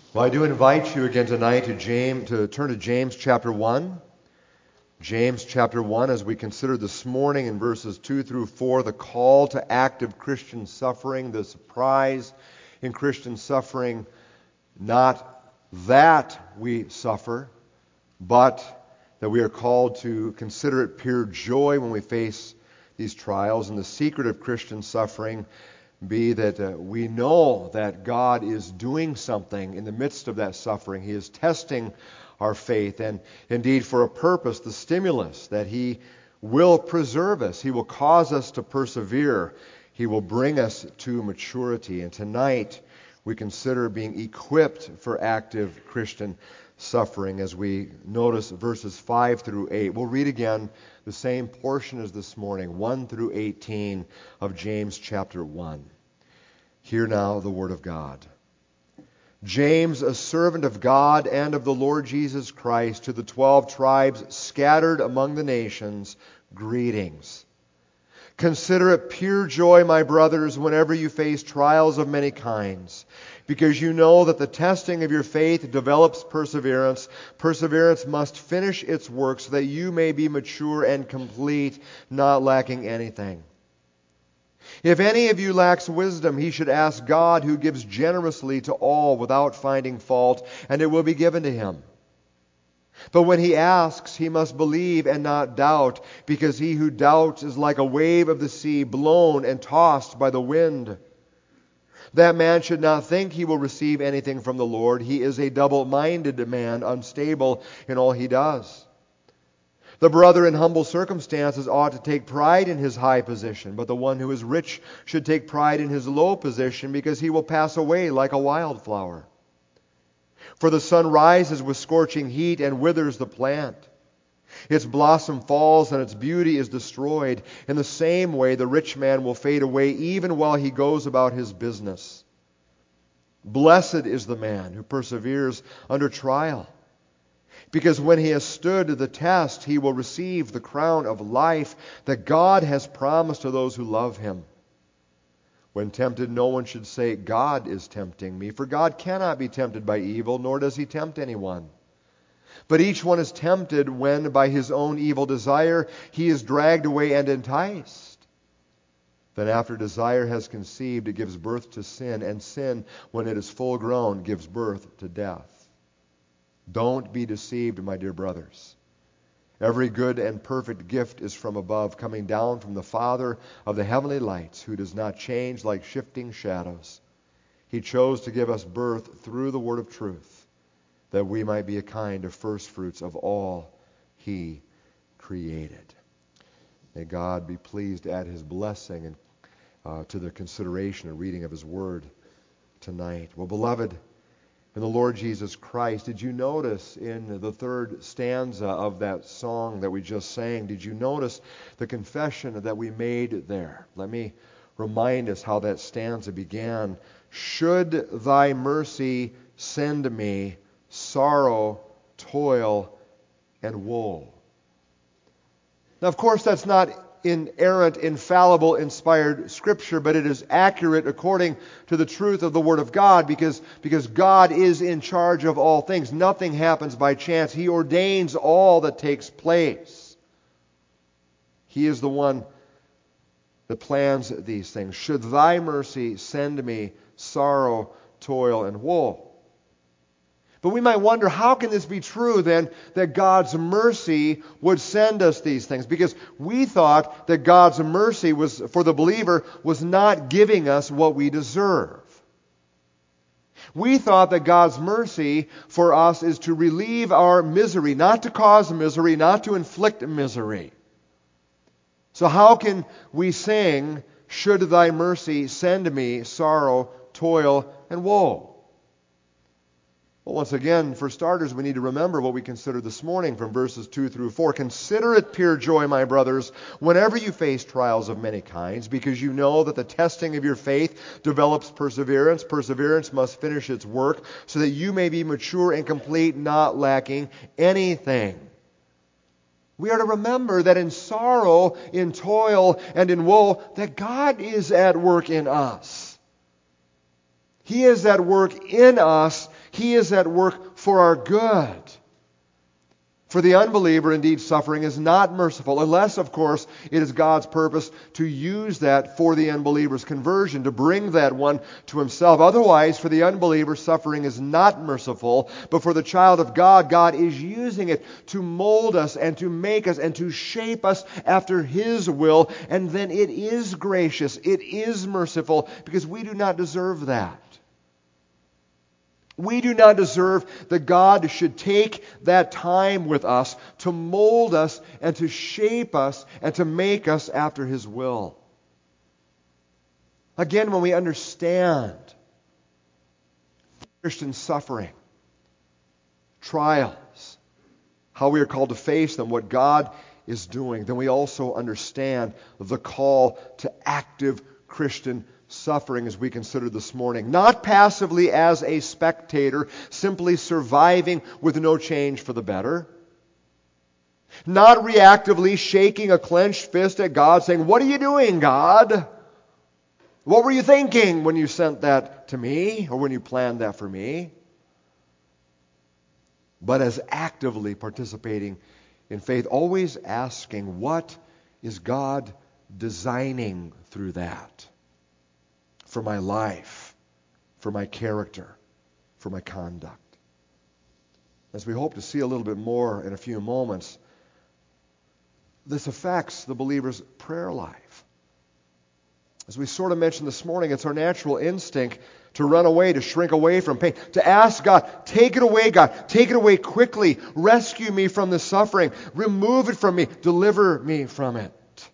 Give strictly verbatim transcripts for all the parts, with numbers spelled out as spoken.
Well, I do invite you again tonight to James, to turn to James chapter one. James chapter one, as we consider this morning in verses two through four, the call to active Christian suffering, the surprise in Christian suffering, not that we suffer, but that we are called to consider it pure joy when we face these trials. And the secret of Christian suffering be that uh, we know that God is doing something in the midst of that suffering. He is testing our faith, and indeed for a purpose, the stimulus, that He will preserve us. He will cause us to persevere. He will bring us to maturity. And tonight we consider being equipped for active Christian suffering as we notice verses five through eight. We'll read again the same portion as this morning, one through eighteen of James chapter one. Hear now the word of God. James, a servant of God and of the Lord Jesus Christ, to the twelve tribes scattered among the nations, greetings. Consider it pure joy, my brothers, whenever you face trials of many kinds, because you know that the testing of your faith develops perseverance. Perseverance must finish its work so that you may be mature and complete, not lacking anything. If any of you lacks wisdom, he should ask God, who gives generously to all without finding fault, and it will be given to him. But when he asks, he must believe and not doubt, because he who doubts is like a wave of the sea, blown and tossed by the wind. That man should not think he will receive anything from the Lord. He is a double-minded man, unstable in all he does. The brother in humble circumstances ought to take pride in his high position, but the one who is rich should take pride in his low position, because he will pass away like a wildflower. For the sun rises with scorching heat and withers the plant. Its blossom falls and its beauty is destroyed. In the same way, the rich man will fade away even while he goes about his business. Blessed is the man who perseveres under trial, because when he has stood the test, he will receive the crown of life that God has promised to those who love him. When tempted, no one should say, God is tempting me, for God cannot be tempted by evil, nor does he tempt anyone. But each one is tempted when, by his own evil desire, he is dragged away and enticed. Then after desire has conceived, it gives birth to sin, and sin, when it is full grown, gives birth to death. Don't be deceived, my dear brothers. Every good and perfect gift is from above, coming down from the Father of the heavenly lights, who does not change like shifting shadows. He chose to give us birth through the word of truth, that we might be a kind of first fruits of all He created. May God be pleased to add His blessing and uh, to the consideration and reading of His word tonight. Well, beloved, in the Lord Jesus Christ, did you notice in the third stanza of that song that we just sang, did you notice the confession that we made there? Let me remind us how that stanza began. Should thy mercy send me sorrow, toil, and woe. Now, of course, that's not inerrant, infallible, inspired Scripture, but it is accurate according to the truth of the Word of God, because, because God is in charge of all things. Nothing happens by chance. He ordains all that takes place. He is the one that plans these things. Should thy mercy send me sorrow, toil, and woe. But we might wonder, how can this be true then, that God's mercy would send us these things? Because we thought that God's mercy was, for the believer, was not giving us what we deserve. We thought that God's mercy for us is to relieve our misery, not to cause misery, not to inflict misery. So how can we sing, should thy mercy send me sorrow, toil, and woe? Well, once again, for starters, we need to remember what we considered this morning from verses two through four. Consider it pure joy, my brothers, whenever you face trials of many kinds, because you know that the testing of your faith develops perseverance. Perseverance must finish its work, so that you may be mature and complete, not lacking anything. We are to remember that in sorrow, in toil, and in woe, that God is at work in us. He is at work in us He is at work for our good. For the unbeliever, indeed, suffering is not merciful, unless, of course, it is God's purpose to use that for the unbeliever's conversion, to bring that one to himself. Otherwise, for the unbeliever, suffering is not merciful, but for the child of God, God is using it to mold us and to make us and to shape us after His will, and then it is gracious, it is merciful, because we do not deserve that. We do not deserve that God should take that time with us to mold us and to shape us and to make us after His will. Again, when we understand Christian suffering, trials, how we are called to face them, what God is doing, then we also understand the call to active Christian suffering as we considered this morning. Not passively as a spectator, simply surviving with no change for the better. Not reactively shaking a clenched fist at God saying, "What are you doing, God? What were you thinking when you sent that to me or when you planned that for me?" But as actively participating in faith, always asking, what is God designing through that? For my life, for my character, for my conduct. As we hope to see a little bit more in a few moments, this affects the believer's prayer life. As we sort of mentioned this morning, it's our natural instinct to run away, to shrink away from pain, to ask God, take it away, God, take it away quickly, rescue me from the suffering, remove it from me, deliver me from it.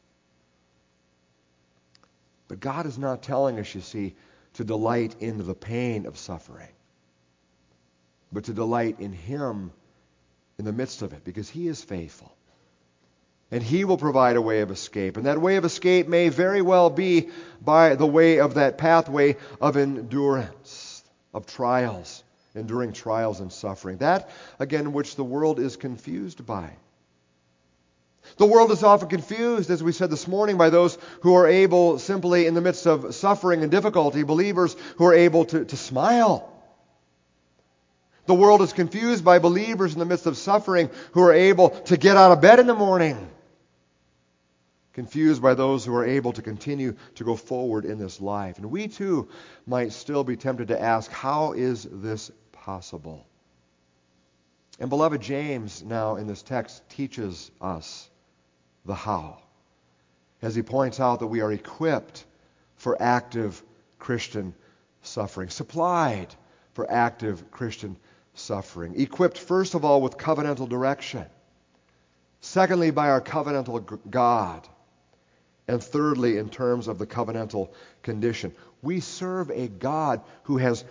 But God is not telling us, you see, to delight in the pain of suffering, but to delight in Him in the midst of it, because He is faithful. And He will provide a way of escape. And that way of escape may very well be by the way of that pathway of endurance, of trials, enduring trials and suffering. That, again, which the world is confused by. The world is often confused, as we said this morning, by those who are able, simply in the midst of suffering and difficulty, believers who are able to, to smile. The world is confused by believers in the midst of suffering who are able to get out of bed in the morning. Confused by those who are able to continue to go forward in this life. And we too might still be tempted to ask, how is this possible? And beloved, James now in this text teaches us the how, as he points out that we are equipped for active Christian suffering, supplied for active Christian suffering, equipped first of all with covenantal direction, secondly by our covenantal God, and thirdly in terms of the covenantal condition. We serve a God who has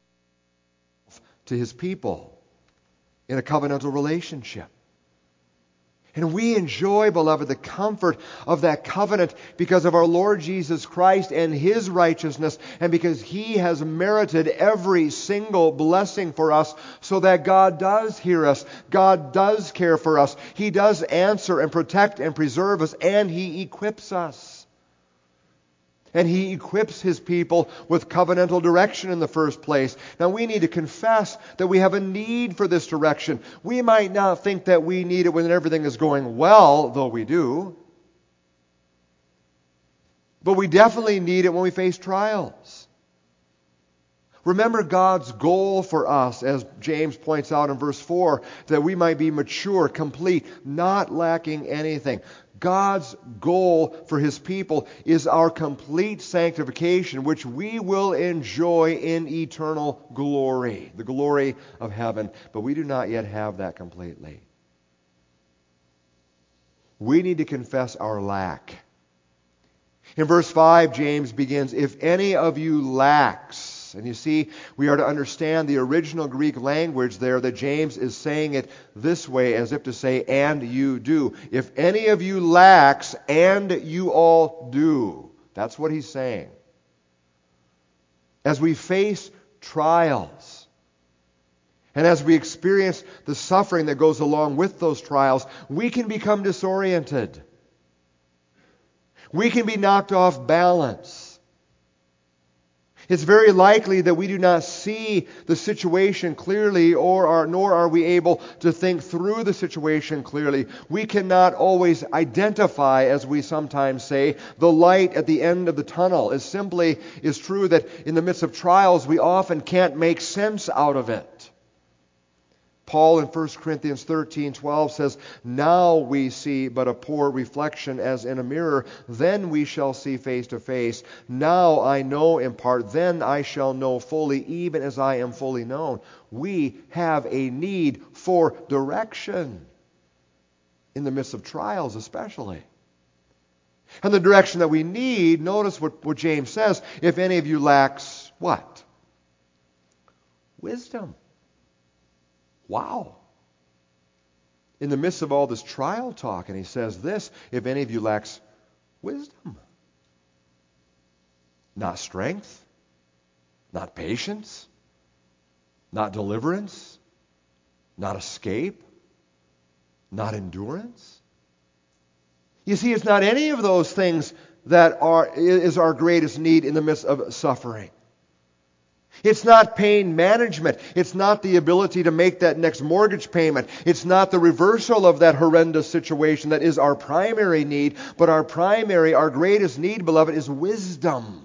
to His people in a covenantal relationship. And we enjoy, beloved, the comfort of that covenant because of our Lord Jesus Christ and His righteousness, and because He has merited every single blessing for us, so that God does hear us, God does care for us, He does answer and protect and preserve us, and He equips us. And He equips His people with covenantal direction in the first place. Now we need to confess that we have a need for this direction. We might not think that we need it when everything is going well, though we do. But we definitely need it when we face trials. Remember God's goal for us, as James points out in verse four, that we might be mature, complete, not lacking anything. God's goal for His people is our complete sanctification, which we will enjoy in eternal glory, the glory of heaven. But we do not yet have that completely. We need to confess our lack. In verse five, James begins, "If any of you lacks," and you see, we are to understand the original Greek language there that James is saying it this way, as if to say, "and you do." If any of you lacks, and you all do. That's what he's saying. As we face trials, and as we experience the suffering that goes along with those trials, we can become disoriented. We can be knocked off balance. It's very likely that we do not see the situation clearly, or are, nor are we able to think through the situation clearly. We cannot always identify, as we sometimes say, the light at the end of the tunnel. It simply is true that in the midst of trials, we often can't make sense out of it. Paul in First Corinthians thirteen twelve says, "Now we see but a poor reflection as in a mirror. Then we shall see face to face. Now I know in part. Then I shall know fully, even as I am fully known." We have a need for direction in the midst of trials especially. And the direction that we need, notice what, what James says, if any of you lacks what? Wisdom. Wow. In the midst of all this trial talk, and he says this, if any of you lacks wisdom. Not strength, not patience, not deliverance, not escape, not endurance. You see, it's not any of those things that are is our greatest need in the midst of suffering. It's not pain management. It's not the ability to make that next mortgage payment. It's not the reversal of that horrendous situation that is our primary need. But our primary, our greatest need, beloved, is wisdom.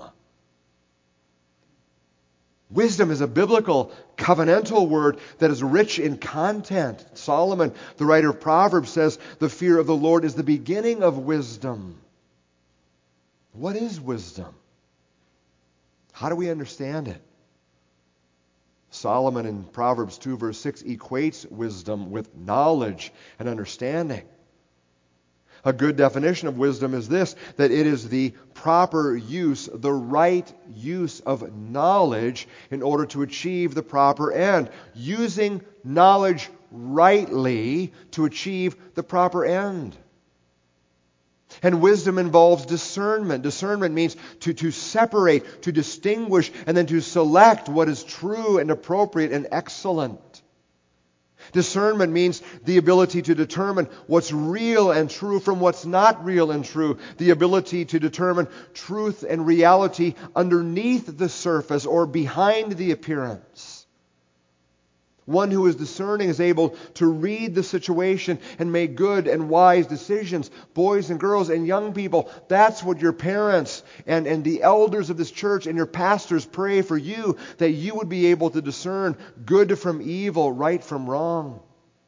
Wisdom is a biblical, covenantal word that is rich in content. Solomon, the writer of Proverbs, says, "The fear of the Lord is the beginning of wisdom." What is wisdom? How do we understand it? Solomon in Proverbs two verse six equates wisdom with knowledge and understanding. A good definition of wisdom is this, that it is the proper use, the right use of knowledge in order to achieve the proper end. Using knowledge rightly to achieve the proper end. And wisdom involves discernment. Discernment means to, to separate, to distinguish, and then to select what is true and appropriate and excellent. Discernment means the ability to determine what's real and true from what's not real and true. The ability to determine truth and reality underneath the surface or behind the appearance. One who is discerning is able to read the situation and make good and wise decisions. Boys and girls and young people, that's what your parents and, and the elders of this church and your pastors pray for you, that you would be able to discern good from evil, right from wrong.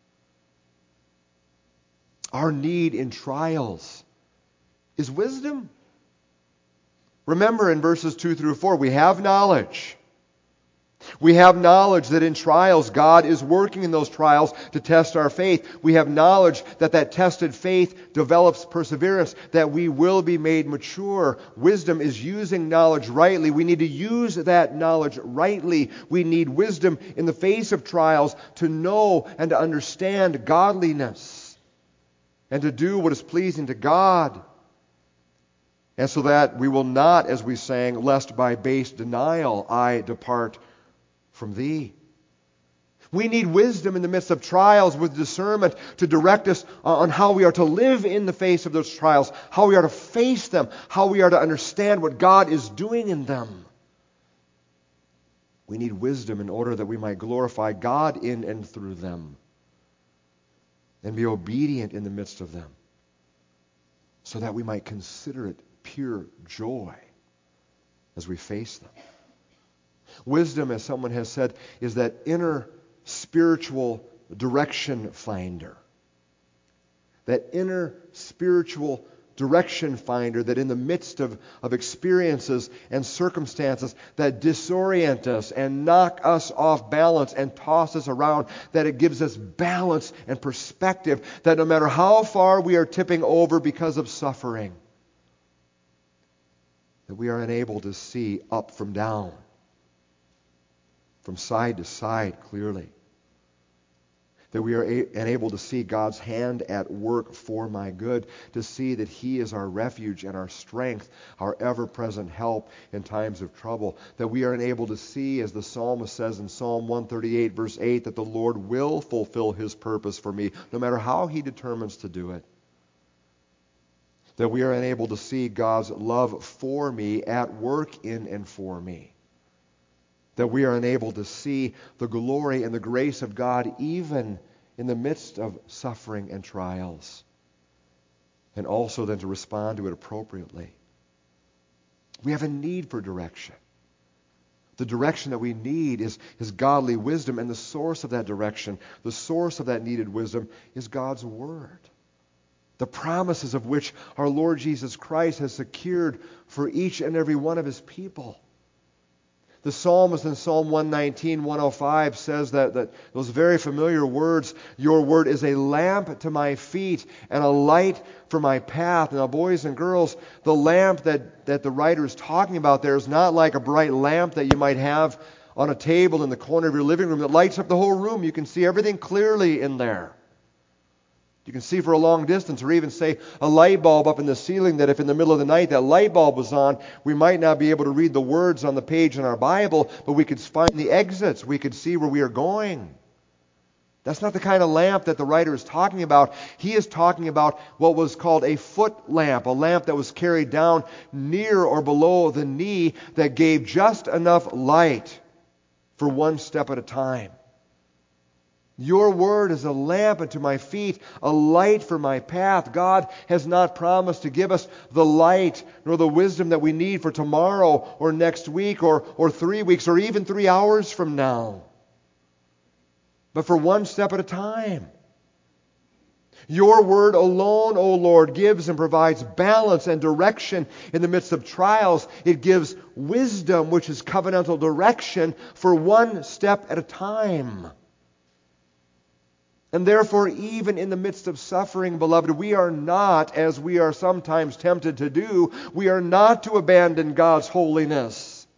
Our need in trials is wisdom. Remember in verses two through four, we have knowledge. We have knowledge that in trials, God is working in those trials to test our faith. We have knowledge that that tested faith develops perseverance, that we will be made mature. Wisdom is using knowledge rightly. We need to use that knowledge rightly. We need wisdom in the face of trials to know and to understand godliness and to do what is pleasing to God. And so that we will not, as we sang, lest by base denial I depart from thee. We need wisdom in the midst of trials with discernment to direct us on how we are to live in the face of those trials, how we are to face them, how we are to understand what God is doing in them. We need wisdom in order that we might glorify God in and through them and be obedient in the midst of them, so that we might consider it pure joy as we face them. Wisdom, as someone has said, is that inner spiritual direction finder. That inner spiritual direction finder that in the midst of, of experiences and circumstances that disorient us and knock us off balance and toss us around, that it gives us balance and perspective, that no matter how far we are tipping over because of suffering, that we are unable to see up from down, from side to side clearly. That we are a- unable to see God's hand at work for my good, to see that He is our refuge and our strength, our ever-present help in times of trouble. That we are unable to see, as the psalmist says in Psalm one thirty-eight, verse eight, that the Lord will fulfill His purpose for me, no matter how He determines to do it. That we are unable to see God's love for me at work in and for me. that we are unable to see the glory and the grace of God even in the midst of suffering and trials, and also then to respond to it appropriately. We have a need for direction. The direction that we need is, is godly wisdom, and the source of that direction, the source of that needed wisdom, is God's Word. The promises of which our Lord Jesus Christ has secured for each and every one of His people. The psalmist in Psalm one nineteen, one oh five says that, that those very familiar words, your word is a lamp to my feet and a light for my path. Now, boys and girls, the lamp that, that the writer is talking about there is not like a bright lamp that you might have on a table in the corner of your living room that lights up the whole room. You can see everything clearly in there. You can see for a long distance, or even say a light bulb up in the ceiling, that if in the middle of the night that light bulb was on, we might not be able to read the words on the page in our Bible, but we could find the exits. We could see where we are going. That's not the kind of lamp that the writer is talking about. He is talking about what was called a foot lamp, a lamp that was carried down near or below the knee that gave just enough light for one step at a time. Your word is a lamp unto my feet, a light for my path. God has not promised to give us the light nor the wisdom that we need for tomorrow or next week or, or three weeks or even three hours from now, but for one step at a time. Your word alone, O Lord, gives and provides balance and direction in the midst of trials. It gives wisdom, which is covenantal direction, for one step at a time. And therefore, even in the midst of suffering, beloved, we are not, as we are sometimes tempted to do, we are not to abandon God's holiness.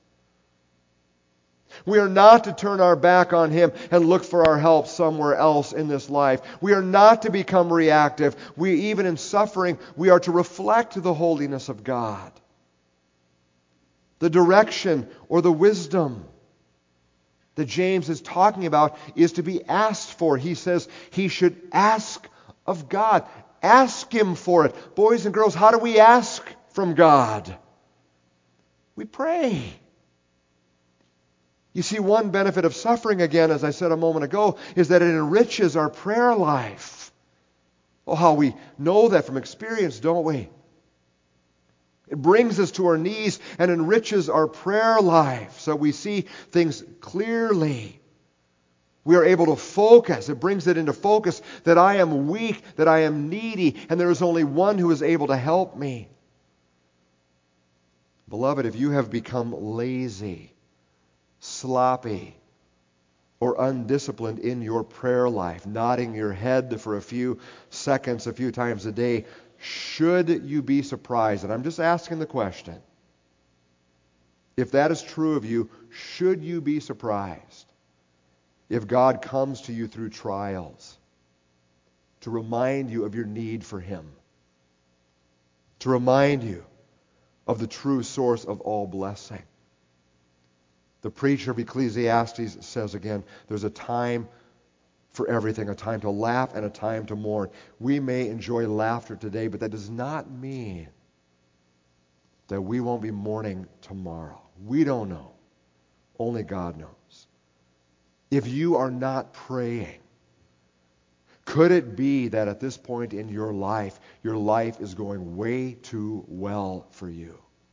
We are not to turn our back on Him and look for our help somewhere else in this life. We are not to become reactive. We, even in suffering, we are to reflect the holiness of God. The direction or the wisdom that James is talking about is to be asked for. He says he should ask of God. Ask Him for it. Boys and girls, how do we ask from God? We pray. You see, one benefit of suffering, again, as I said a moment ago, is that it enriches our prayer life. Oh, how we know that from experience, don't we? It brings us to our knees and enriches our prayer life so we see things clearly. We are able to focus. It brings it into focus that I am weak, that I am needy, and there is only one who is able to help me. Beloved, if you have become lazy, sloppy, or undisciplined in your prayer life, nodding your head for a few seconds, a few times a day, should you be surprised? And I'm just asking the question. If that is true of you, should you be surprised if God comes to you through trials to remind you of your need for Him, to remind you of the true source of all blessing? The preacher of Ecclesiastes says again, there's a time for everything, a time to laugh and a time to mourn. We may enjoy laughter today, but that does not mean that we won't be mourning tomorrow. We don't know. Only God knows. If you are not praying, could it be that at this point in your life, your life is going way too well for you?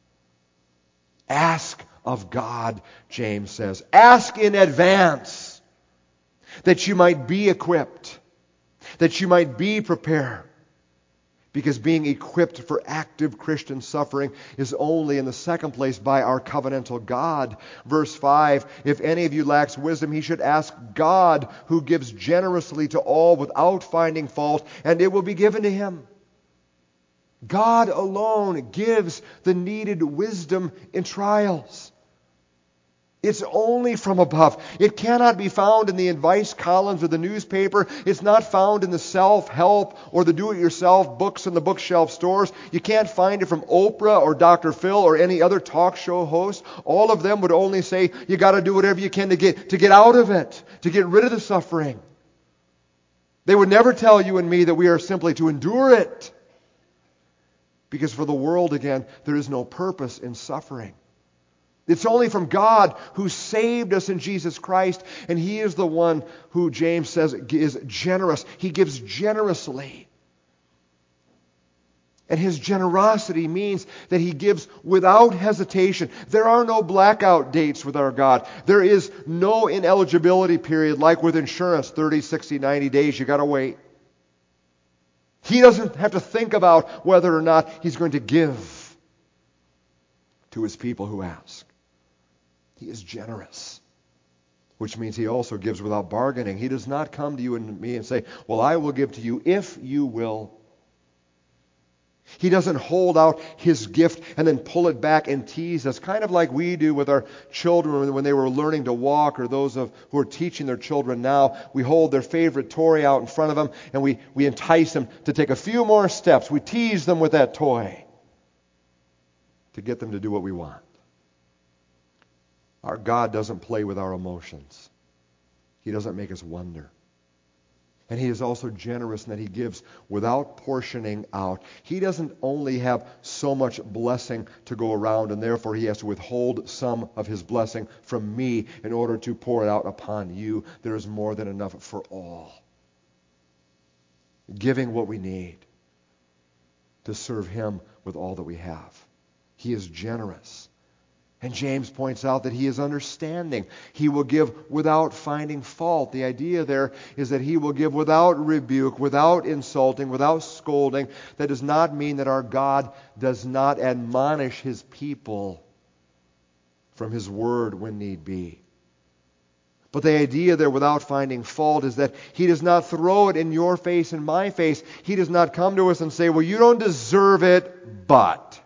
Ask of God, James says. Ask in advance, that you might be equipped, that you might be prepared. Because being equipped for active Christian suffering is only, in the second place, by our covenantal God. Verse five, if any of you lacks wisdom, he should ask God, who gives generously to all without finding fault, and it will be given to him. God alone gives the needed wisdom in trials. It's only from above. It cannot be found in the advice columns of the newspaper. It's not found in the self-help or the do-it-yourself books in the bookshelf stores. You can't find it from Oprah or Doctor Phil or any other talk show host. All of them would only say, you got to do whatever you can to get, to get out of it, to get rid of the suffering. They would never tell you and me that we are simply to endure it. Because for the world, again, there is no purpose in suffering. It's only from God who saved us in Jesus Christ, and He is the one who, James says, is generous. He gives generously. And His generosity means that He gives without hesitation. There are no blackout dates with our God. There is no ineligibility period like with insurance, thirty, sixty, ninety days. You got to wait. He doesn't have to think about whether or not He's going to give to His people who ask. He is generous, which means He also gives without bargaining. He does not come to you and me and say, well, I will give to you if you will. He doesn't hold out His gift and then pull it back and tease us, kind of like we do with our children when they were learning to walk, or those of who are teaching their children now. We hold their favorite toy out in front of them and we, we entice them to take a few more steps. We tease them with that toy to get them to do what we want. Our God doesn't play with our emotions. He doesn't make us wonder. And He is also generous in that He gives without portioning out. He doesn't only have so much blessing to go around, and therefore He has to withhold some of His blessing from me in order to pour it out upon you. There is more than enough for all. Giving what we need to serve Him with all that we have. He is generous. And James points out that He is understanding. He will give without finding fault. The idea there is that He will give without rebuke, without insulting, without scolding. That does not mean that our God does not admonish His people from His word when need be. But the idea there, without finding fault, is that He does not throw it in your face and my face. He does not come to us and say, well, you don't deserve it, but...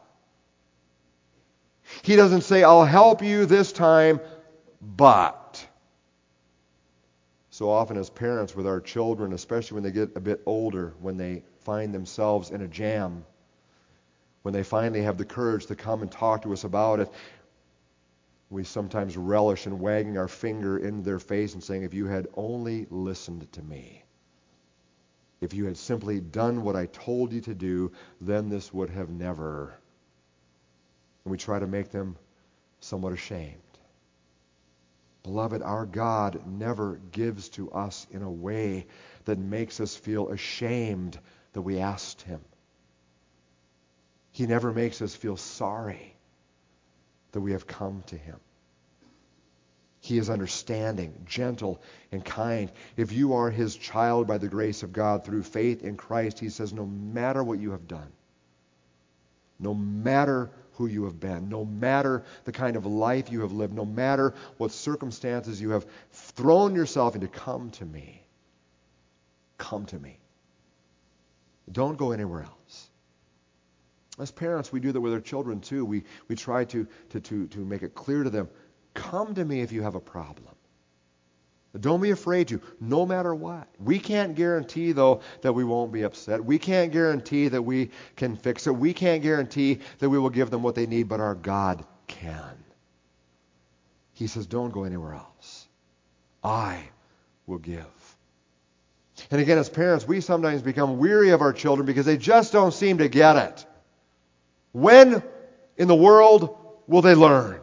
He doesn't say, I'll help you this time, but. So often as parents with our children, especially when they get a bit older, when they find themselves in a jam, when they finally have the courage to come and talk to us about it, we sometimes relish in wagging our finger in their face and saying, if you had only listened to me, if you had simply done what I told you to do, then this would have never... And we try to make them somewhat ashamed. Beloved, our God never gives to us in a way that makes us feel ashamed that we asked Him. He never makes us feel sorry that we have come to Him. He is understanding, gentle, and kind. If you are His child by the grace of God through faith in Christ, He says, no matter what you have done, no matter who you have been, no matter the kind of life you have lived, no matter what circumstances you have thrown yourself into, come to me. Come to me. Don't go anywhere else. As parents, we do that with our children too. We we try to, to, to, to make it clear to them, come to me if you have a problem. Don't be afraid to, no matter what. We can't guarantee, though, that we won't be upset. We can't guarantee that we can fix it. We can't guarantee that we will give them what they need, but our God can. He says, don't go anywhere else. I will give. And again, as parents, we sometimes become weary of our children because they just don't seem to get it. When in the world will they learn?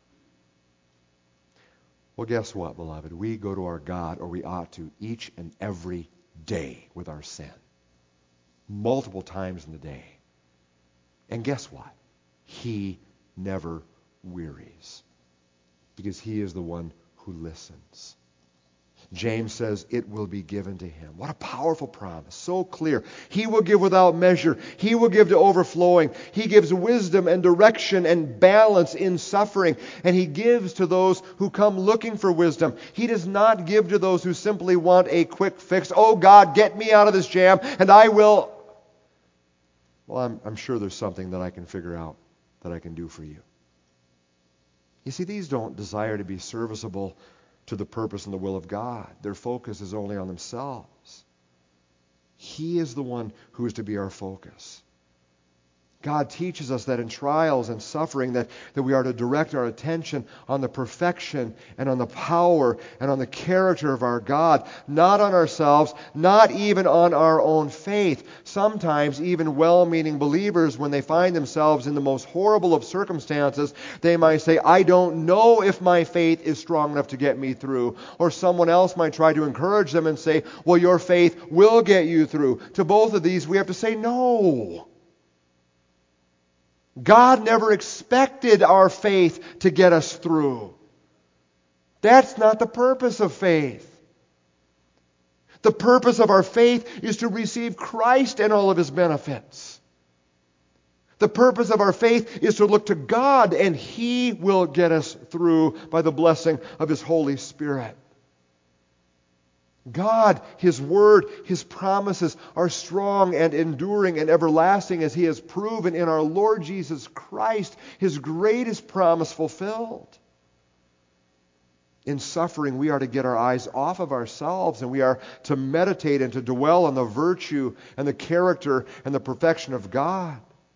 Well, guess what, beloved? We go to our God, or we ought to, each and every day with our sin. Multiple times in the day. And guess what? He never wearies. Because He is the one who listens. James says it will be given to him. What a powerful promise. So clear. He will give without measure. He will give to overflowing. He gives wisdom and direction and balance in suffering. And He gives to those who come looking for wisdom. He does not give to those who simply want a quick fix. Oh God, get me out of this jam and I will... Well, I'm, I'm sure there's something that I can figure out that I can do for you. You see, these don't desire to be serviceable to the purpose and the will of God. Their focus is only on themselves. He is the one who is to be our focus. God teaches us that in trials and suffering that, that we are to direct our attention on the perfection and on the power and on the character of our God, not on ourselves, not even on our own faith. Sometimes even well-meaning believers, when they find themselves in the most horrible of circumstances, they might say, I don't know if my faith is strong enough to get me through. Or someone else might try to encourage them and say, well, your faith will get you through. To both of these, we have to say no. God never expected our faith to get us through. That's not the purpose of faith. The purpose of our faith is to receive Christ and all of His benefits. The purpose of our faith is to look to God, and He will get us through by the blessing of His Holy Spirit. God, His Word, His promises are strong and enduring and everlasting, as He has proven in our Lord Jesus Christ, His greatest promise fulfilled. In suffering, we are to get our eyes off of ourselves, and we are to meditate and to dwell on the virtue and the character and the perfection of God.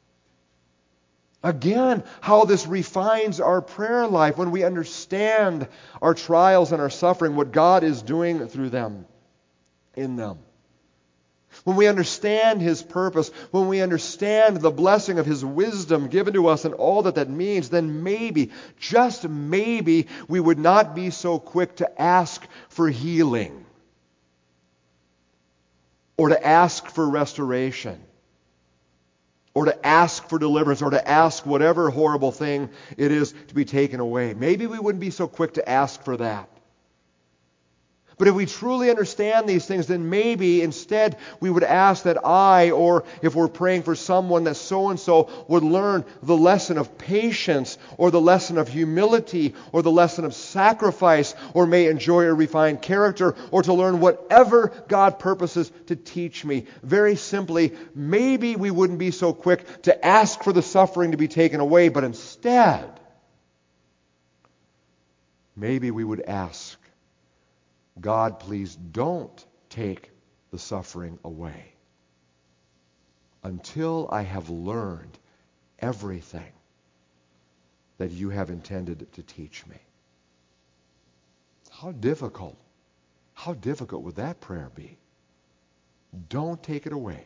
Again, how this refines our prayer life when we understand our trials and our suffering, what God is doing through them, in them. When we understand His purpose, when we understand the blessing of His wisdom given to us and all that that means, then maybe, just maybe, we would not be so quick to ask for healing or to ask for restoration, or to ask for deliverance, or to ask whatever horrible thing it is to be taken away. Maybe we wouldn't be so quick to ask for that. But if we truly understand these things, then maybe instead we would ask that I, or if we're praying for someone, that so-and-so would learn the lesson of patience, or the lesson of humility, or the lesson of sacrifice, or may enjoy a refined character, or to learn whatever God purposes to teach me. Very simply, maybe we wouldn't be so quick to ask for the suffering to be taken away, but instead, maybe we would ask, God, please don't take the suffering away until I have learned everything that you have intended to teach me. How difficult, how difficult would that prayer be? Don't take it away.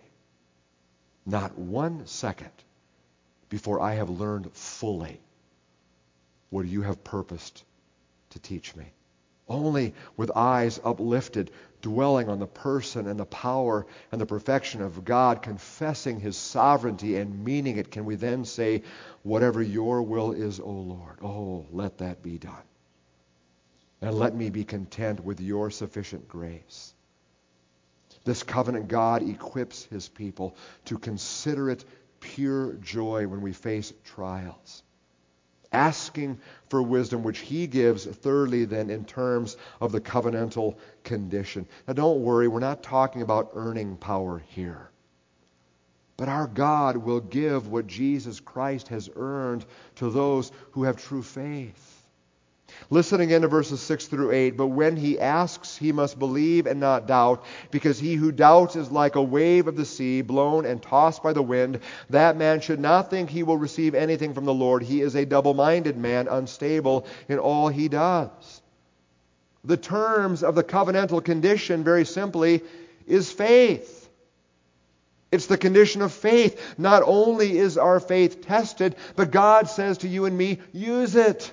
Not one second before I have learned fully what you have purposed to teach me. Only with eyes uplifted, dwelling on the person and the power and the perfection of God, confessing His sovereignty and meaning it, can we then say, whatever your will is, O Lord, oh, let that be done. And let me be content with your sufficient grace. This covenant God equips His people to consider it pure joy when we face trials, asking for wisdom, which He gives, thirdly, then, in terms of the covenantal condition. Now, don't worry, we're not talking about earning power here. But our God will give what Jesus Christ has earned to those who have true faith. Listen again to verses six through eight. But when he asks, he must believe and not doubt, because he who doubts is like a wave of the sea, blown and tossed by the wind. That man should not think he will receive anything from the Lord. He is a double-minded man, unstable in all he does. The terms of the covenantal condition, very simply, is faith. It's the condition of faith. Not only is our faith tested, but God says to you and me, use it.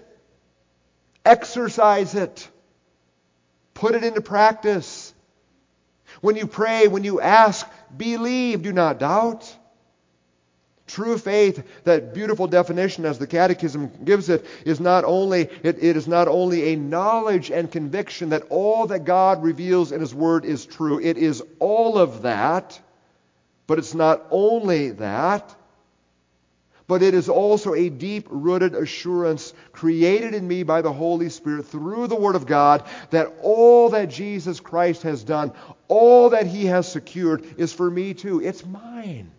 Exercise it. Put it into practice. When you pray, when you ask, believe, do not doubt. True faith, that beautiful definition as the Catechism gives it, is not only it, it is not only a knowledge and conviction that all that God reveals in His Word is true. It is all of that, but it's not only that. But it is also a deep-rooted assurance created in me by the Holy Spirit through the Word of God that all that Jesus Christ has done, all that He has secured, is for me too. It's mine.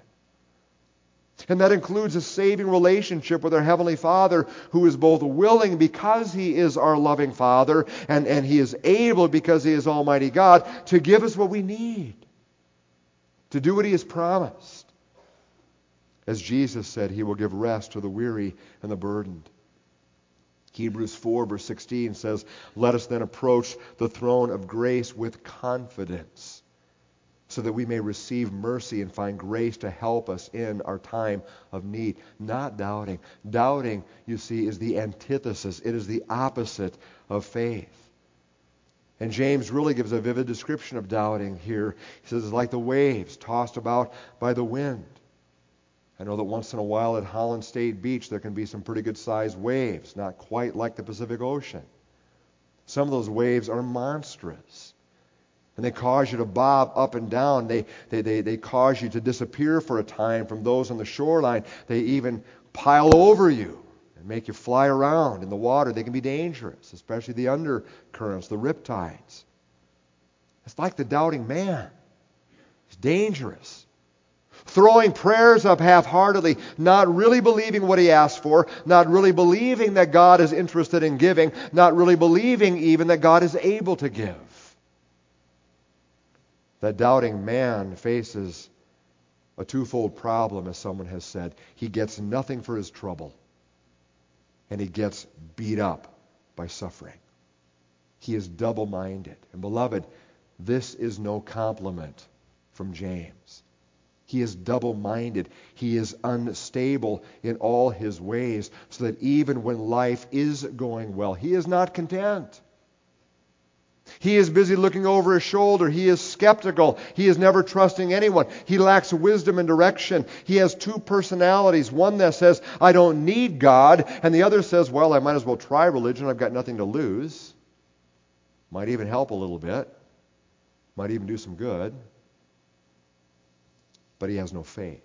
And that includes a saving relationship with our Heavenly Father, who is both willing because He is our loving Father, and, and He is able because He is Almighty God to give us what we need, to do what He has promised. As Jesus said, He will give rest to the weary and the burdened. Hebrews four verse sixteen says, "Let us then approach the throne of grace with confidence, so that we may receive mercy and find grace to help us in our time of need." Not doubting. Doubting, you see, is the antithesis. It is the opposite of faith. And James really gives a vivid description of doubting here. He says it's like the waves tossed about by the wind. I know that once in a while at Holland State Beach there can be some pretty good sized waves, not quite like the Pacific Ocean. Some of those waves are monstrous. And they cause you to bob up and down. They, they, they, they cause you to disappear for a time from those on the shoreline. They even pile over you and make you fly around in the water. They can be dangerous, especially the undercurrents, the riptides. It's like the doubting man. It's dangerous. Throwing prayers up half-heartedly, not really believing what he asked for, not really believing that God is interested in giving, not really believing even that God is able to give. That doubting man faces a twofold problem, as someone has said. He gets nothing for his trouble, and he gets beat up by suffering. He is double-minded. And beloved, this is no compliment from James. He is double-minded. He is unstable in all his ways, so that even when life is going well, he is not content. He is busy looking over his shoulder. He is skeptical. He is never trusting anyone. He lacks wisdom and direction. He has two personalities. One that says, "I don't need God," and the other says, "Well, I might as well try religion. I've got nothing to lose." Might even help a little bit. Might even do some good. But he has no faith.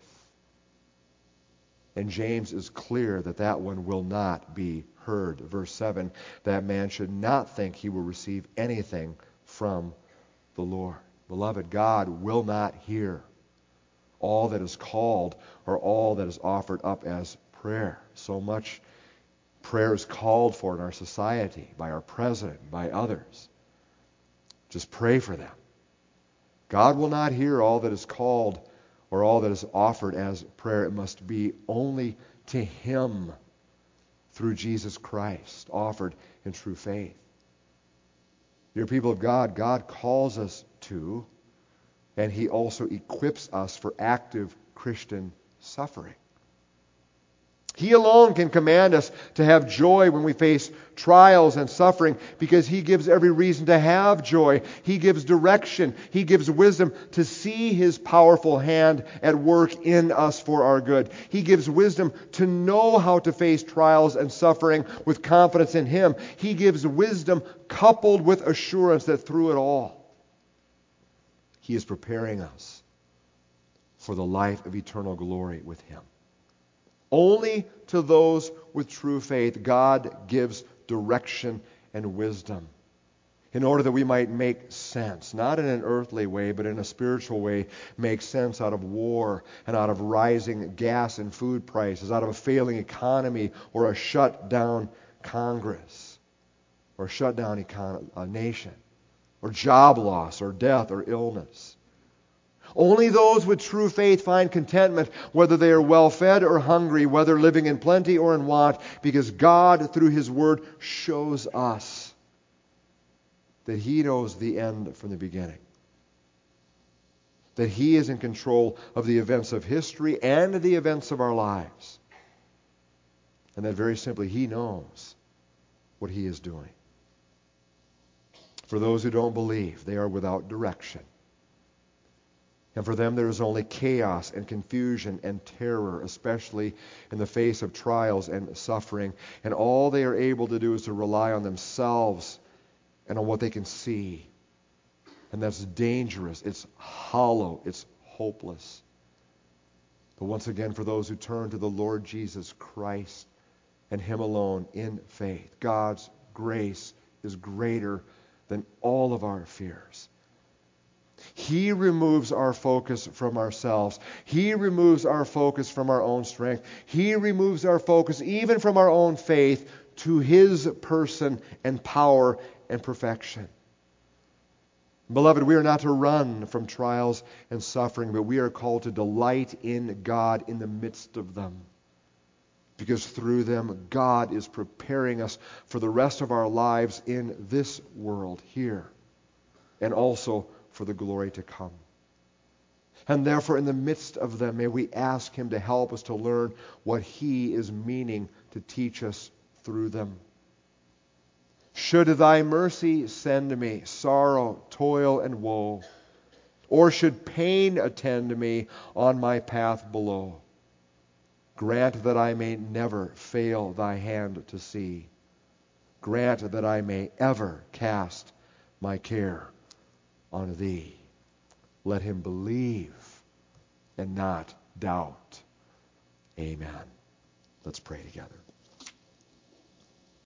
And James is clear that that one will not be heard. Verse seven, that man should not think he will receive anything from the Lord. Beloved, God will not hear all that is called or all that is offered up as prayer. So much prayer is called for in our society, by our president, by others. Just pray for them. God will not hear all that is called or all that is offered as prayer. It must be only to Him through Jesus Christ, offered in true faith. Dear people of God, God calls us to, and He also equips us for active Christian suffering. He alone can command us to have joy when we face trials and suffering, because He gives every reason to have joy. He gives direction. He gives wisdom to see His powerful hand at work in us for our good. He gives wisdom to know how to face trials and suffering with confidence in Him. He gives wisdom coupled with assurance that through it all, He is preparing us for the life of eternal glory with Him. Only to those with true faith, God gives direction and wisdom in order that we might make sense, not in an earthly way, but in a spiritual way, make sense out of war and out of rising gas and food prices, out of a failing economy or a shut down Congress or a shut down econ- a nation or job loss or death or illness. Only those with true faith find contentment, whether they are well-fed or hungry, whether living in plenty or in want, because God, through His Word, shows us that He knows the end from the beginning. That He is in control of the events of history and the events of our lives. And that very simply, He knows what He is doing. For those who don't believe, they are without direction. And for them there is only chaos and confusion and terror, especially in the face of trials and suffering. And all they are able to do is to rely on themselves and on what they can see. And that's dangerous. It's hollow. It's hopeless. But once again, for those who turn to the Lord Jesus Christ and Him alone in faith, God's grace is greater than all of our fears. He removes our focus from ourselves. He removes our focus from our own strength. He removes our focus even from our own faith to His person and power and perfection. Beloved, we are not to run from trials and suffering, but we are called to delight in God in the midst of them. Because through them, God is preparing us for the rest of our lives in this world here, and also for the glory to come. And therefore, in the midst of them, may we ask Him to help us to learn what He is meaning to teach us through them. Should thy mercy send me sorrow, toil, and woe, or should pain attend me on my path below, grant that I may never fail thy hand to see. Grant that I may ever cast my care on thee. Let him believe and not doubt. Amen. Let's pray together.